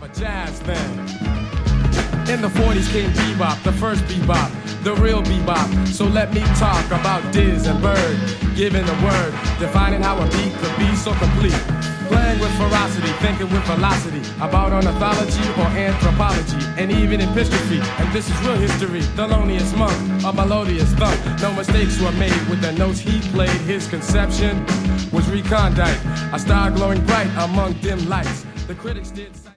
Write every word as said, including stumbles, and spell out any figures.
of a jazz thing. In the forties came bebop, the first bebop, the real bebop. So let me talk about Diz and Bird, giving the word, defining how a beat could be so complete. Playing with ferocity, thinking with velocity, about ornithology or anthropology, and even epistrophe. And this is real history, Thelonious Monk, a melodious thump. No mistakes were made with the notes he played. His conception was recondite, a star glowing bright among dim lights. The critics did